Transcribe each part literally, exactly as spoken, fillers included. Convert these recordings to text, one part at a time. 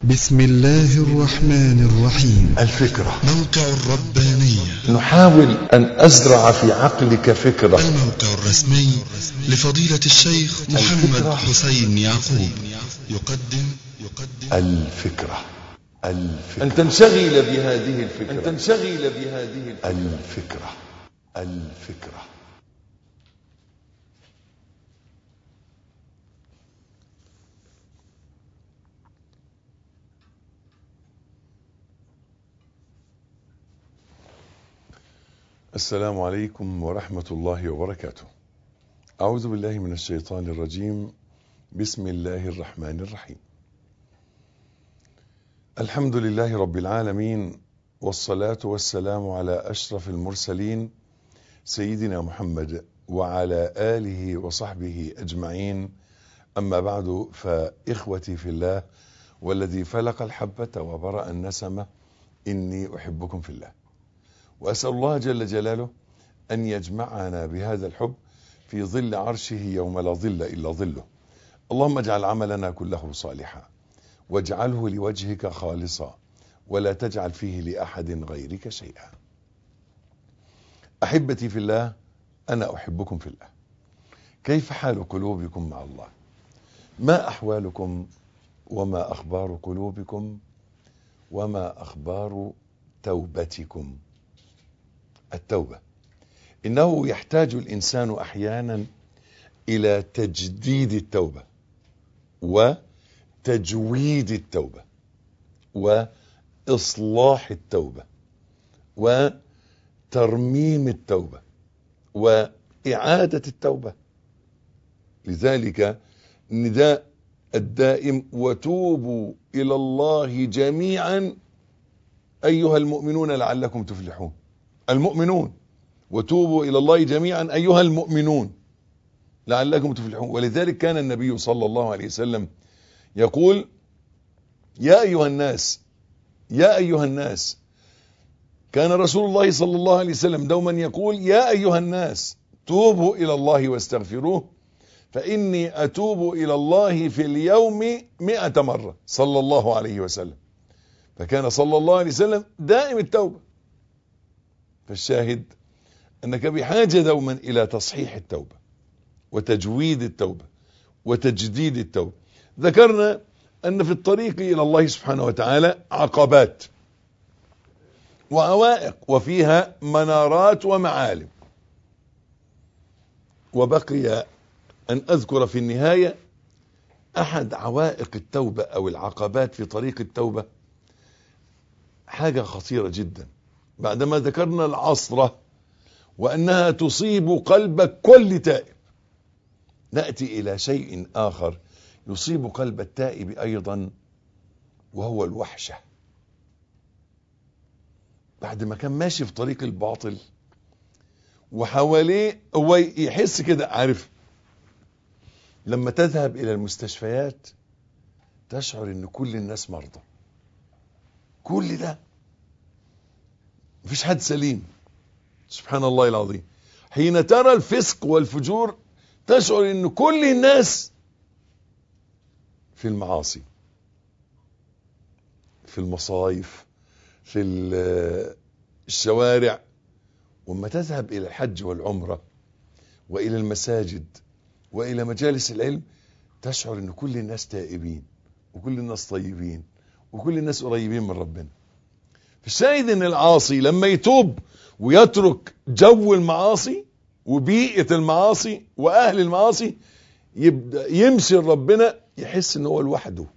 بسم الله الرحمن الرحيم. الفكرة موقع الربانية. نحاول أن أزرع في عقلك فكرة. الموقع الرسمي لفضيلة الشيخ محمد الفكرة. حسين يعقوب يقدم يقدم الفكرة الفكرة أن تنشغل بهذه الفكرة أن تنشغل بهذه الفكرة الفكرة الفكرة السلام عليكم ورحمة الله وبركاته. أعوذ بالله من الشيطان الرجيم. بسم الله الرحمن الرحيم. الحمد لله رب العالمين، والصلاة والسلام على أشرف المرسلين سيدنا محمد وعلى آله وصحبه أجمعين. أما بعد، فإخوتي في الله والذي فلق الحبة وبرأ النسمة، إني أحبكم في الله، وأسأل الله جل جلاله أن يجمعنا بهذا الحب في ظل عرشه يوم لا ظل إلا ظله. اللهم اجعل عملنا كله صالحا، واجعله لوجهك خالصا، ولا تجعل فيه لأحد غيرك شيئا. أحبتي في الله، أنا أحبكم في الله. كيف حال قلوبكم مع الله؟ ما أحوالكم وما أخبار قلوبكم وما أخبار توبتكم؟ التوبة، إنه يحتاج الإنسان أحيانا إلى تجديد التوبة وتجويد التوبة وإصلاح التوبة وترميم التوبة وإعادة التوبة. لذلك نداء الدائم: وتوبوا إلى الله جميعا أيها المؤمنون لعلكم تفلحون. المؤمنون، وتوبوا إلى الله جميعا أيها المؤمنون لعلكم تفلحون. ولذلك كان النبي صلى الله عليه وسلم يقول: يا أيها الناس يا أيها الناس كان رسول الله صلى الله عليه وسلم دوما يقول: يا أيها الناس توبوا إلى الله واستغفروه فإني أتوب إلى الله في اليوم مئة مرة، صلى الله عليه وسلم. فكان صلى الله عليه وسلم دائم التوبة. فالشاهد أنك بحاجة دوما إلى تصحيح التوبة وتجويد التوبة وتجديد التوبة. ذكرنا أن في الطريق إلى الله سبحانه وتعالى عقبات وعوائق، وفيها منارات ومعالم. وبقي أن أذكر في النهاية أحد عوائق التوبة أو العقبات في طريق التوبة، حاجة خطيرة جدا. بعدما ذكرنا العصرة وأنها تصيب قلب كل تائب، نأتي إلى شيء آخر يصيب قلب التائب أيضا، وهو الوحشة. بعد ما كان ماشي في طريق الباطل وحواليه، هو يحس كده، عارف لما تذهب إلى المستشفيات تشعر إن كل الناس مرضى، كل ده مفيش حد سليم. سبحان الله العظيم. حين ترى الفسق والفجور تشعر ان كل الناس في المعاصي، في المصايف، في الشوارع. وما تذهب الى الحج والعمرة والى المساجد والى مجالس العلم تشعر ان كل الناس تائبين وكل الناس طيبين وكل الناس قريبين من ربنا. الشاهد ان العاصي لما يتوب ويترك جو المعاصي وبيئة المعاصي واهل المعاصي، يبدأ يمشي ربنا، يحس ان هو لوحده،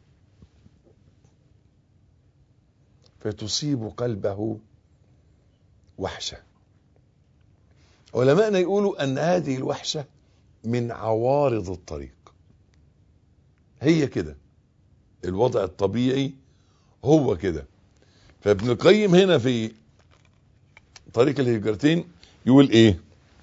فتصيب قلبه وحشة. علماءنا يقولوا ان هذه الوحشة من عوارض الطريق. هي كده الوضع الطبيعي، هو كده. فابن القيم هنا في طريق الهجرتين يقول ايه؟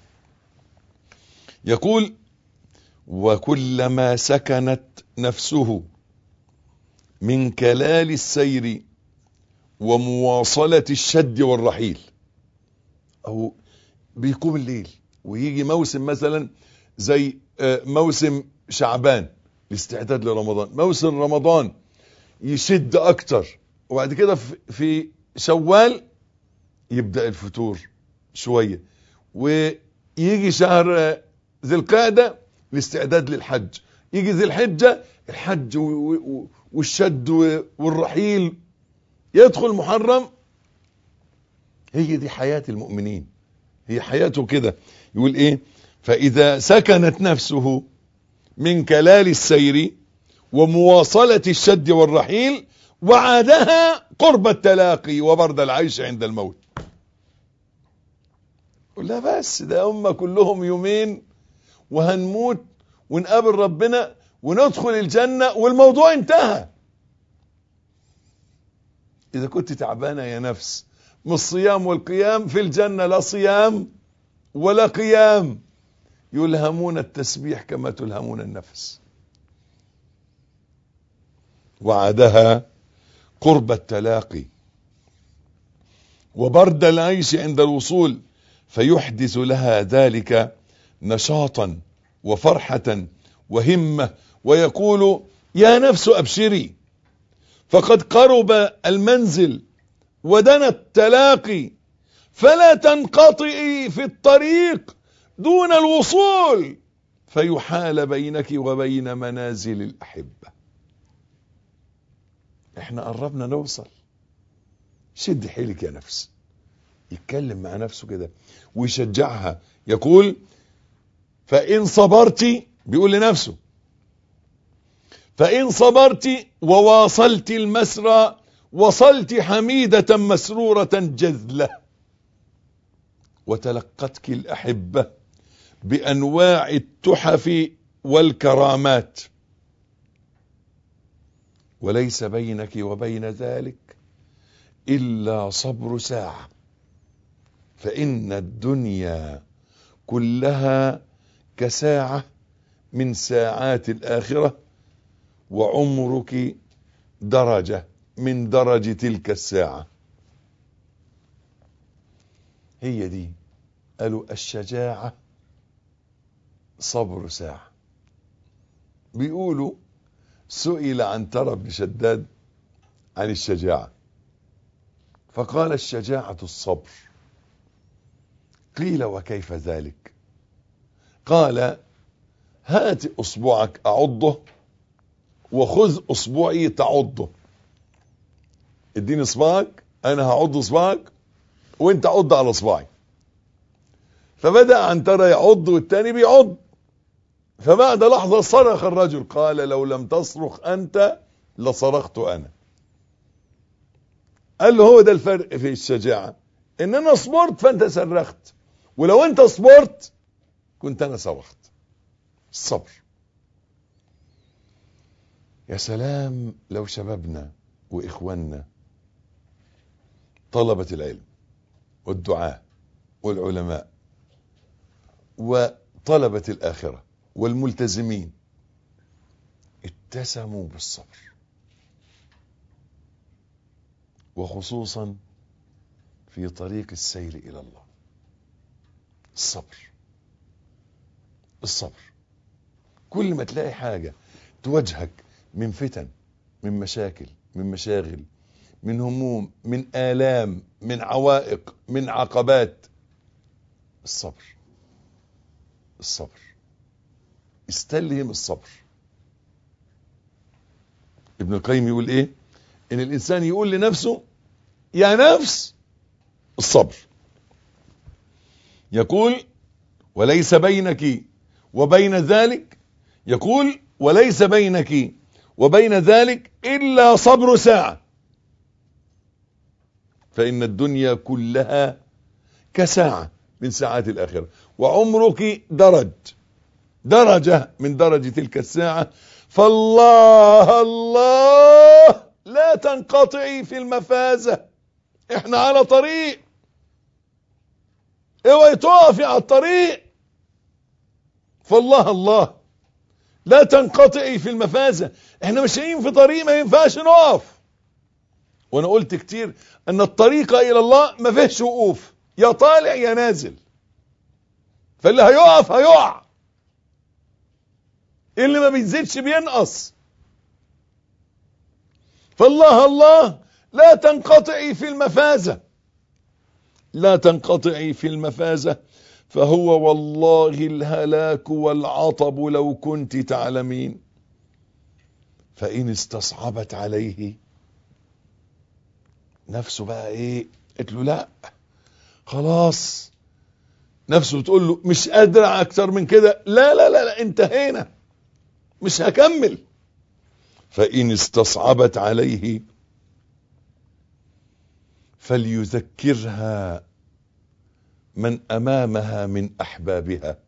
يقول: وكلما سكنت نفسه من كلال السير ومواصلة الشد والرحيل، او بيقوم الليل ويجي موسم مثلا زي موسم شعبان الاستعداد لرمضان، موسم رمضان يشد اكتر، وبعد كده في شوال يبدأ الفتور شوية، ويجي شهر ذي القعدة الاستعداد للحج، يجي ذي الحجة الحج والشد والرحيل، يدخل محرم. هي دي حياة المؤمنين، هي حياته كده. يقول ايه؟ فإذا سكنت نفسه من كلال السير ومواصلة الشد والرحيل وعادها قرب التلاقي وبرد العيش عند الموت. لا بس ده هم كلهم يومين وهنموت ونقابل ربنا وندخل الجنة والموضوع انتهى. إذا كنت تعبانة يا نفس من الصيام والقيام، في الجنة لا صيام ولا قيام، يلهمون التسبيح كما تلهمون النفس. وعدها قرب التلاقي وبرد العيش عند الوصول، فيحدث لها ذلك نشاطا وفرحة وهمة، ويقول يا نفس أبشري فقد قرب المنزل ودنا التلاقي، فلا تنقطعي في الطريق دون الوصول فيحال بينك وبين منازل الأحبة. احنا قربنا نوصل، شد حيلك يا نفس. يتكلم مع نفسه كده ويشجعها، يقول فإن صبرتي، بيقول لنفسه فإن صبرتي وواصلت المسرى وصلت حميدة مسرورة جذلة، وتلقتك الأحبة بأنواع التحف والكرامات، وليس بينك وبين ذلك إلا صبر ساعة، فإن الدنيا كلها كساعة من ساعات الآخرة، وعمرك درجة من درج تلك الساعة. هي دي قالوا الشجاعة صبر ساعة. بيقولوا سئل عنترة بن شداد عن الشجاعة فقال الشجاعة الصبر. قيل وكيف ذلك؟ قال هات اصبعك اعضه وخذ اصبعي تعضه. اديني اصبعك انا هعض اصبعك وانت عض على اصبعي. فبدأ عنترة يعض والتاني بيعض، فبعد لحظة صرخ الرجل قال لو لم تصرخ انت لصرخت انا. قال له هو ده الفرق في الشجاعة، ان انا صبرت فانت صرخت، ولو انت صبرت كنت انا صرخت. الصبر. يا سلام لو شبابنا واخواننا طلبة العلم والدعاة والعلماء وطلبة الآخرة والملتزمين اتسموا بالصبر، وخصوصا في طريق السير إلى الله. الصبر الصبر. كل ما تلاقي حاجة تواجهك من فتن، من مشاكل، من مشاغل، من هموم، من آلام، من عوائق، من عقبات، الصبر الصبر. استلهم الصبر. ابن القيم يقول ايه؟ ان الانسان يقول لنفسه يا نفس الصبر. يقول وليس بينك وبين ذلك، يقول وليس بينك وبين ذلك إلا صبر ساعة، فإن الدنيا كلها كساعة من ساعات الآخرة، وعمرك درج درجة من درج تلك الساعة، فالله الله لا تنقطعي في المفازة. احنا على طريق، اوعي تقفي على الطريق. فالله الله لا تنقطعي في المفازة. احنا ماشيين في طريق ما ينفعش نقف. وانا قلت كتير ان الطريق الى الله ما فيهش وقوف، يا طالع يا نازل، فاللي هيقف هيقع، اللي ما بيزيدش بينقص. فالله الله لا تنقطعي في المفازة، لا تنقطعي في المفازة، فهو والله الهلاك والعطب لو كنت تعلمين. فإن استصعبت عليه نفسه بقى ايه، قلت له لا خلاص، نفسه بتقول له مش قادر اكتر من كده، لا لا لا, لا انتهينا مش هكمل. فإن استصعبت عليه فليذكرها من أمامها من أحبابها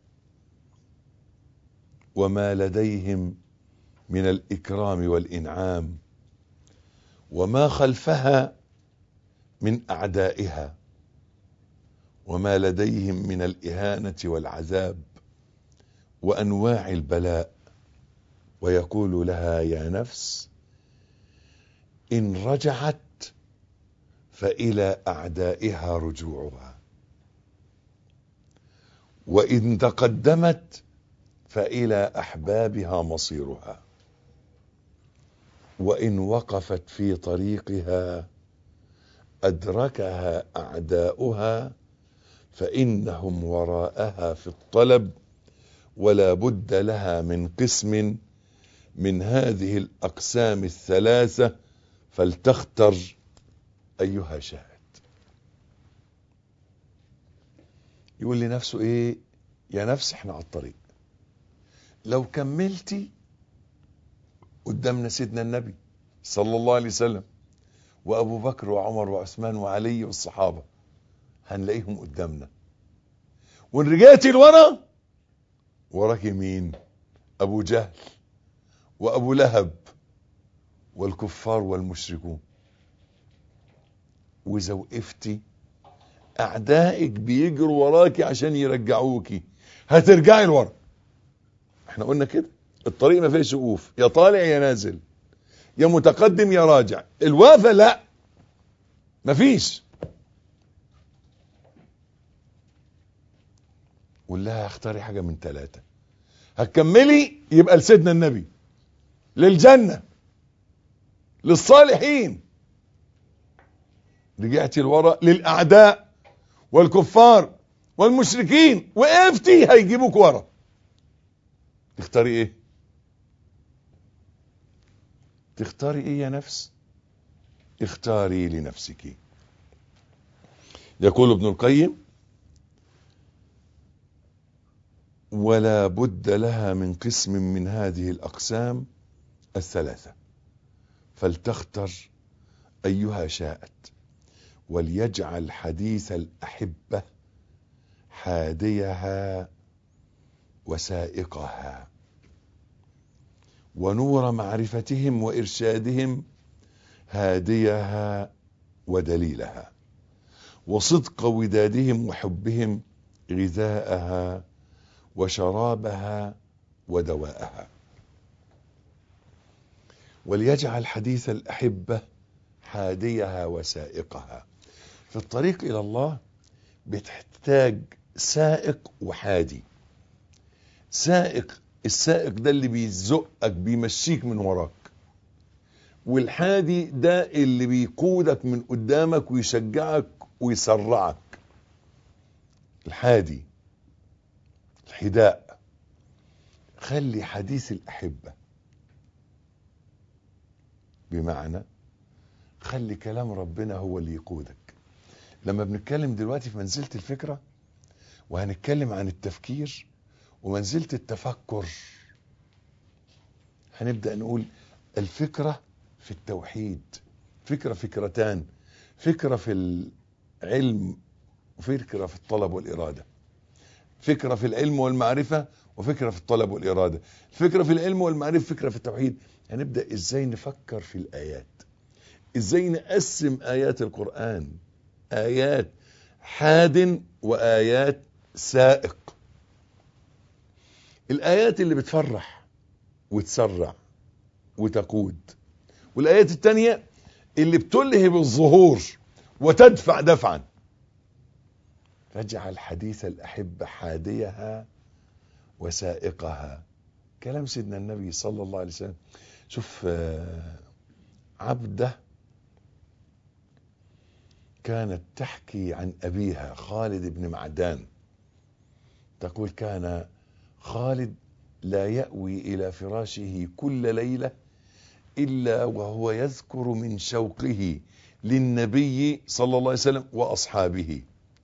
وما لديهم من الإكرام والإنعام، وما خلفها من أعدائها وما لديهم من الإهانة والعذاب وأنواع البلاء، ويقول لها يا نفس إن رجعت فإلى أعدائها رجوعها، وإن تقدمت فإلى أحبابها مصيرها، وإن وقفت في طريقها أدركها أعداؤها فإنهم وراءها في الطلب، ولا بد لها من قسم من هذه الأقسام الثلاثة فلتختر أيها شاءت. يقول لنفسه ايه، يا نفس احنا على الطريق، لو كملتي قدامنا سيدنا النبي صلى الله عليه وسلم وابو بكر وعمر وعثمان وعلي والصحابة هنلاقيهم قدامنا، وان رجعتي لورا وراك مين؟ ابو جهل وابو لهب والكفار والمشركون. واذا وقفتي اعدائك بيجروا وراكي عشان يرجعوكي، هترجعي لورا. احنا قلنا كده الطريق ما فيش وقوف، يا طالع يا نازل، يا متقدم يا راجع. الوقفه لا، ما فيش. قول لها اختاري حاجه من ثلاثه، هتكملي يبقى لسيدنا النبي، للجنه، للصالحين. رجعتي لورا للاعداء والكفار والمشركين، وقفتي هيجيبوك ورا. تختاري ايه؟ تختاري ايه يا نفس؟ اختاري لنفسك. يقول ابن القيم ولا بد لها من قسم من هذه الأقسام الثلاثة فلتختر أيها شاءت، وليجعل حديث الأحبة حاديها وسائقها، ونور معرفتهم وإرشادهم هاديها ودليلها، وصدق ودادهم وحبهم غذاءها وشرابها ودواءها. وليجعل حديث الأحبة حاديها وسائقها. في الطريق إلى الله بتحتاج سائق وحادي. سائق، السائق ده اللي بيزقك بيمشيك من وراك، والحادي ده اللي بيقودك من قدامك ويشجعك ويسرعك. الحادي، الحداء. خلي حديث الأحبة، بمعنى خلي كلام ربنا هو اللي يقودك. لما بنتكلم دلوقتي في منزلة الفكرة، وهنتكلم عن التفكير ومنزلة التفكر، هنبدأ نقول الفكرة في التوحيد، فكرة فكرتان، فكرة في العلم وفكرة في الطلب والإرادة، فكرة في العلم والمعرفة وفكرة في الطلب والإرادة، فكرة في العلم والمعرفة، فكرة في التوحيد. هنبدأ ازاي نفكر في الآيات، ازاي نقسم آيات القرآن، آيات حاد وآيات سائق. الآيات اللي بتفرح وتسرع وتقود، والآيات التانية اللي بتلهب الظهور وتدفع دفعا. فاجعل حديث الأحبة حاديها وسائقها. كلام سيدنا النبي صلى الله عليه وسلم. شوف عبده كانت تحكي عن أبيها خالد بن معدان، تقول كان خالد لا يأوي إلى فراشه كل ليلة إلا وهو يذكر من شوقه للنبي صلى الله عليه وسلم وأصحابه،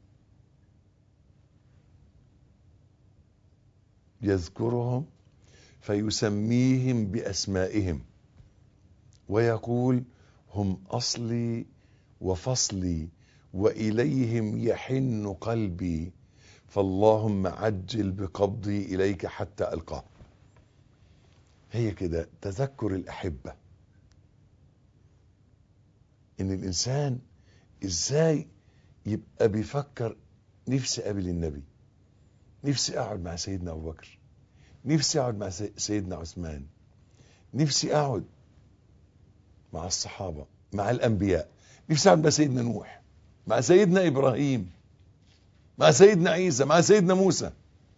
يذكرهم فيسميهم بأسمائهم ويقول هم أصلي وفصلي وإليهم يحن قلبي، فاللهم عجل بقبضي إليك حتى ألقاه. هي كده تذكر الأحبة، إن الإنسان إزاي يبقى بيفكر نفسي أقابل النبي، نفسي أقعد مع سيدنا أبو بكر، نفسي أقعد مع سيدنا عثمان، نفسي أقعد مع الصحابة مع الأنبياء، نفسي أقعد مع سيدنا نوح، مع سيدنا إبراهيم، مع سيدنا عيسى، مع سيدنا موسى.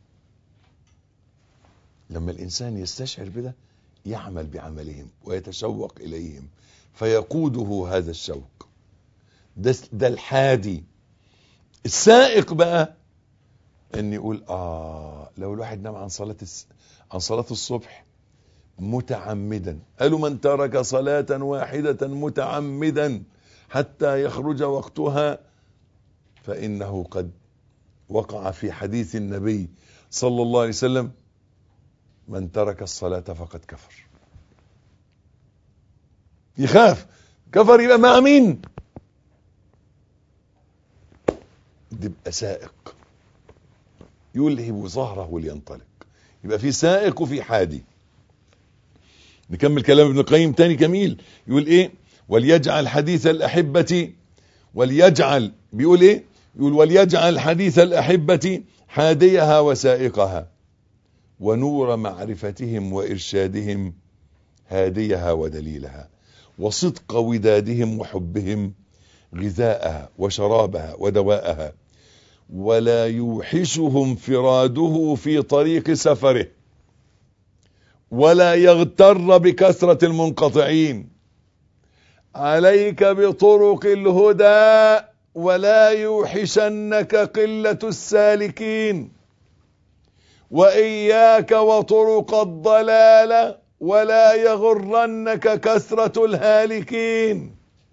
لما الإنسان يستشعر بده يعمل بعملهم ويتشوق إليهم فيقوده هذا الشوق. ده, ده الحادي. السائق بقى ان يقول اه لو الواحد نام عن صلاة عن صلاة الصبح متعمدا، قالوا من ترك صلاة واحدة متعمدا حتى يخرج وقتها فإنه قد وقع في حديث النبي صلى الله عليه وسلم من ترك الصلاة فقد كفر. يخاف كفر يبقى مع مين؟ يبقى سائق يلهب ظهره لينطلق. يبقى في سائق وفي حادي. نكمل كلام ابن القيم تاني جميل، يقول ايه؟ وليجعل حديث الأحبة، وليجعل بيقول ايه؟ يقول وليجعل حديث الأحبة حاديها وسائقها، ونور معرفتهم وإرشادهم هاديها ودليلها، وصدق ودادهم وحبهم غذاءها وشرابها ودواءها، ولا يوحشه انفراده في طريق سفره، ولا يغتر بكثرة المنقطعين. عليك بطرق الهدى ولا يوحشنك قلة السالكين، وإياك وطرق الضلال ولا يغرنك كثرة الهالكين.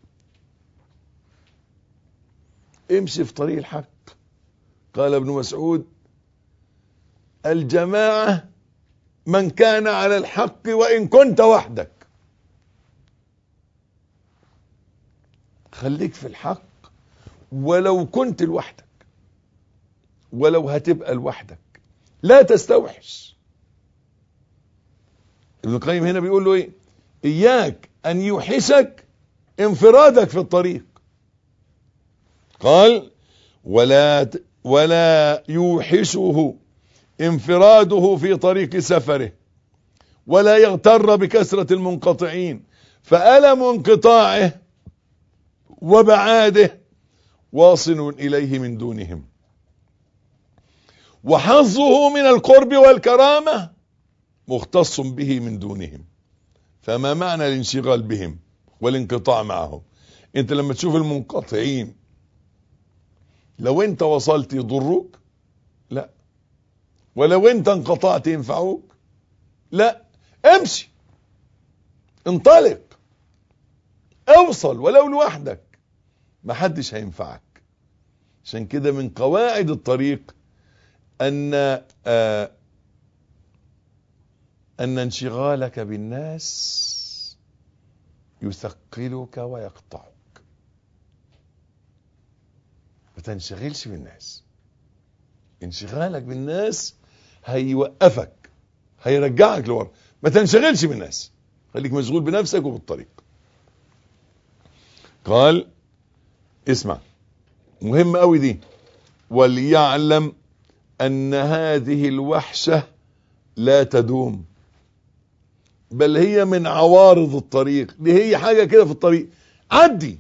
امشي في طريق الحق. قال ابن مسعود الجماعة من كان على الحق وإن كنت وحدك. خليك في الحق ولو كنت لوحدك، ولو هتبقى لوحدك لا تستوحش. ابن القيم هنا بيقول له ايه؟ اياك ان يوحشك انفرادك في الطريق. قال ولا ولا يوحشه انفراده في طريق سفره، ولا يغتر بكثرة المنقطعين، فألم انقطاعه وبعاده واصل إليه من دونهم، وحظه من القرب والكرامة مختص به من دونهم. فما معنى الانشغال بهم والانقطاع معهم؟ انت لما تشوف المنقطعين لو انت وصلت يضروك؟ لا. ولو انت انقطعت ينفعوك؟ لا. امشي، انطلق، اوصل ولو لوحدك، ما حدش هينفعك. عشان كده من قواعد الطريق ان آه ان انشغالك بالناس يثقلك ويقطعك. ما تنشغلش بالناس. انشغالك بالناس هيوقفك، هيرجعك لورا. ما تنشغلش بالناس، خليك مشغول بنفسك وبالطريق. قال اسمع مهم قوي دي، وليعلم ان هذه الوحشة لا تدوم، بل هي من عوارض الطريق. دي هي حاجة كده في الطريق عدي.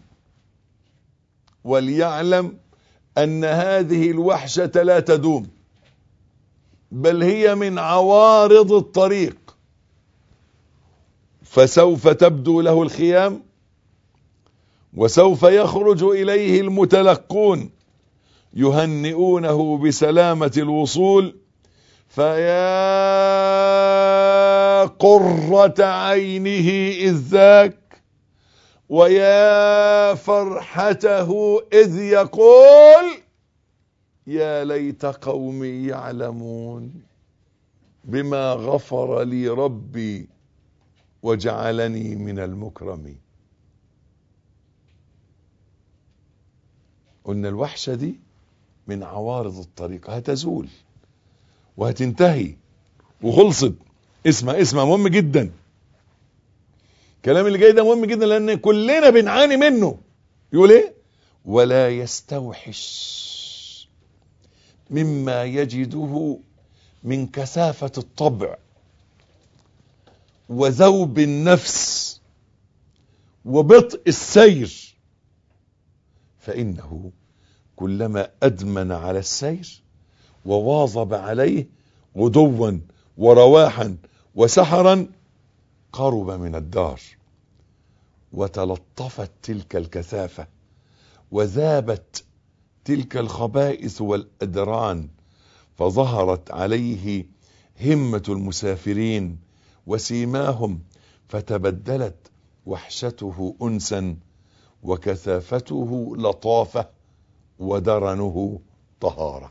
وليعلم ان هذه الوحشة لا تدوم، بل هي من عوارض الطريق، فسوف تبدو له الخيام وسوف يخرج إليه المتلقون يهنئونه بسلامة الوصول، فيا قرة عينه إذ ذاك، ويا فرحته إذ يقول يا ليت قومي يعلمون بما غفر لي ربي وجعلني من المكرمين. قلنا الوحشة دي من عوارض الطريق، هتزول وهتنتهي وخلصت. اسمع اسمع مهم جدا، الكلام اللي جاي ده مهم جدا لان كلنا بنعاني منه. يقول ايه؟ ولا يستوحش مما يجده من كثافة الطبع وذوب النفس وبطء السير، فإنه كلما أدمن على السير وواظب عليه غدوا ورواحا وسحرا قرب من الدار، وتلطفت تلك الكثافة وذابت تلك الخبائث والأدران، فظهرت عليه همة المسافرين وسيماهم، فتبدلت وحشته أنسا وكثافته لطافة ودرنه طهارة.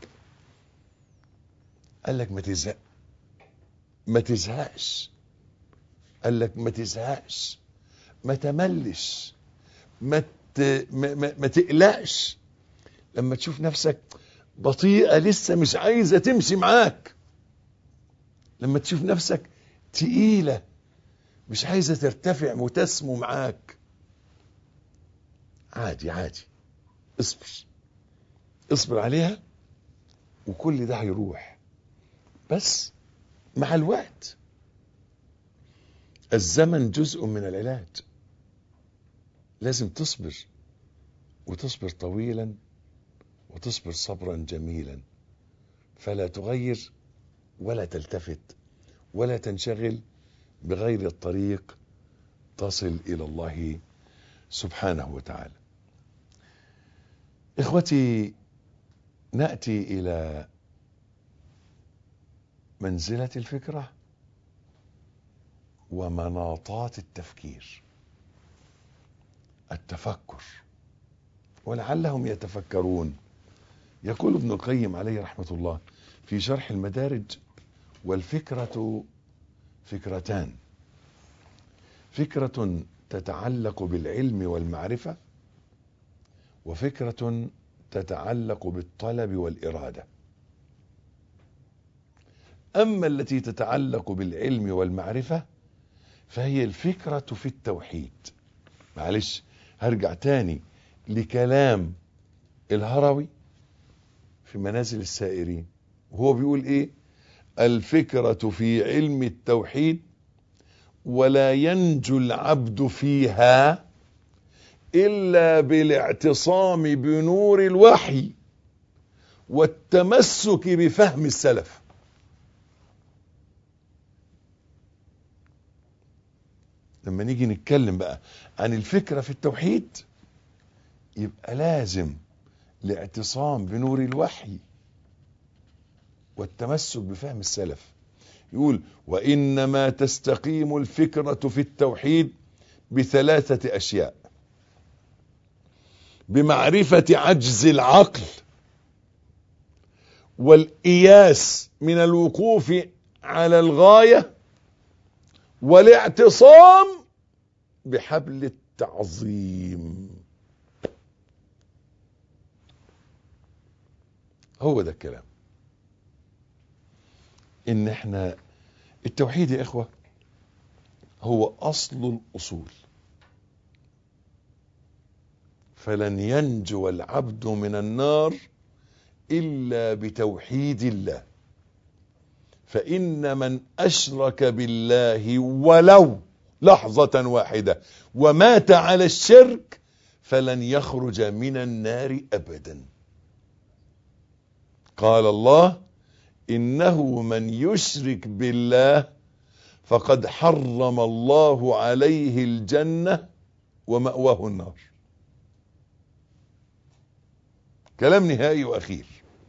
قال لك ما تزهق ما تزهقش، قال لك ما تزهقش، ما تملش، ما ت... ما... ما... ما تقلقش لما تشوف نفسك بطيئة لسه مش عايزة تمشي معاك، لما تشوف نفسك تقيلة مش عايزة ترتفع وتسمو معاك. عادي عادي، اصبر اصبر عليها وكل ده هيروح، بس مع الوقت. الزمن جزء من العلاج، لازم تصبر وتصبر طويلا وتصبر صبرا جميلا، فلا تغير ولا تلتفت ولا تنشغل بغير الطريق تصل إلى الله سبحانه وتعالى. إخوتي، نأتي إلى منزلة الفكرة ومناطات التفكير، التفكر، ولعلهم يتفكرون. يقول ابن القيم عليه رحمة الله في شرح المدارج: والفكرة فكرتان، فكرة تتعلق بالعلم والمعرفة، وفكرة تتعلق بالطلب والإرادة. أما التي تتعلق بالعلم والمعرفة فهي الفكرة في التوحيد. معلش هرجع تاني لكلام الهروي في منازل السائرين، وهو بيقول ايه؟ الفكرة في علم التوحيد ولا ينجو العبد فيها إلا بالاعتصام بنور الوحي والتمسك بفهم السلف. لما نيجي نتكلم بقى عن الفكرة في التوحيد يبقى لازم الاعتصام بنور الوحي والتمسك بفهم السلف. يقول: وإنما تستقيم الفكرة في التوحيد بثلاثة أشياء: بمعرفة عجز العقل، والإياس من الوقوف على الغاية، والاعتصام بحبل التعظيم. هو ده الكلام. ان احنا التوحيد يا اخوة هو اصل الاصول، فلن ينجو العبد من النار الا بتوحيد الله، فان من اشرك بالله ولو لحظة واحدة ومات على الشرك فلن يخرج من النار ابدا. قال الله: إنه من يشرك بالله فقد حرم الله عليه الجنة ومأواه النار. كلام نهائي وأخير.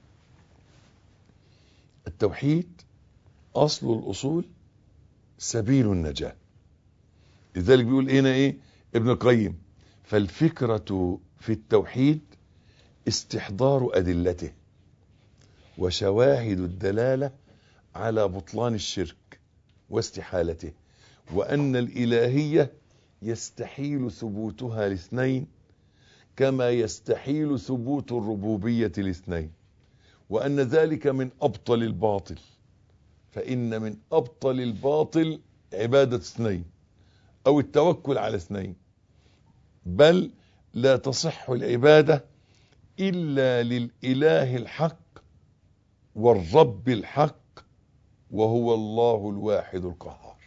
التوحيد أصل الأصول سبيل النجاة. لذلك بيقول هنا إيه ابن القيم: فالفكرة في التوحيد استحضار أدلته وشواهد الدلالة على بطلان الشرك واستحالته، وأن الإلهية يستحيل ثبوتها لاثنين كما يستحيل ثبوت الربوبية لاثنين، وأن ذلك من أبطل الباطل، فإن من أبطل الباطل عبادة اثنين أو التوكل على اثنين، بل لا تصح العبادة إلا للإله الحق والرب الحق وهو الله الواحد القهار.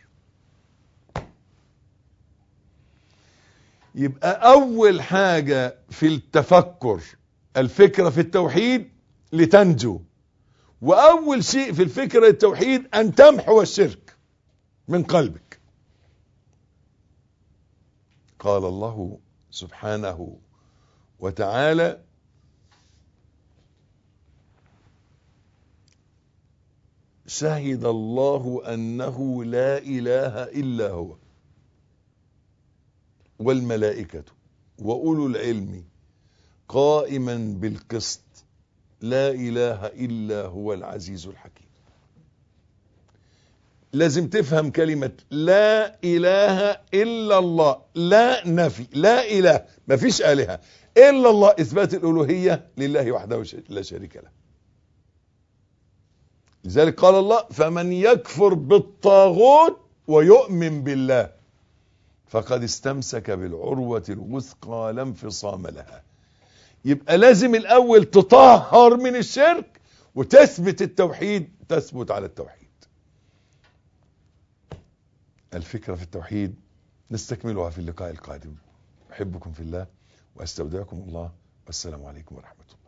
يبقى أول حاجة في التفكر الفكرة في التوحيد لتنجو، وأول شيء في الفكرة التوحيد أن تمحو الشرك من قلبك. قال الله سبحانه وتعالى: شهد الله أنه لا إله إلا هو والملائكة وأولو العلم قائما بالقسط لا إله إلا هو العزيز الحكيم. لازم تفهم كلمة لا إله إلا الله، لا نفي، لا إله ما فيش آلهة إلا الله، إثبات الألوهية لله وحده لا شريك له. لذلك قال الله: فمن يكفر بالطاغوت ويؤمن بالله فقد استمسك بالعروة الوثقى لا انفصام لها. يبقى لازم الأول تطهر من الشرك وتثبت التوحيد، تثبت على التوحيد. الفكرة في التوحيد نستكملها في اللقاء القادم. أحبكم في الله وأستودعكم الله، والسلام عليكم ورحمة الله.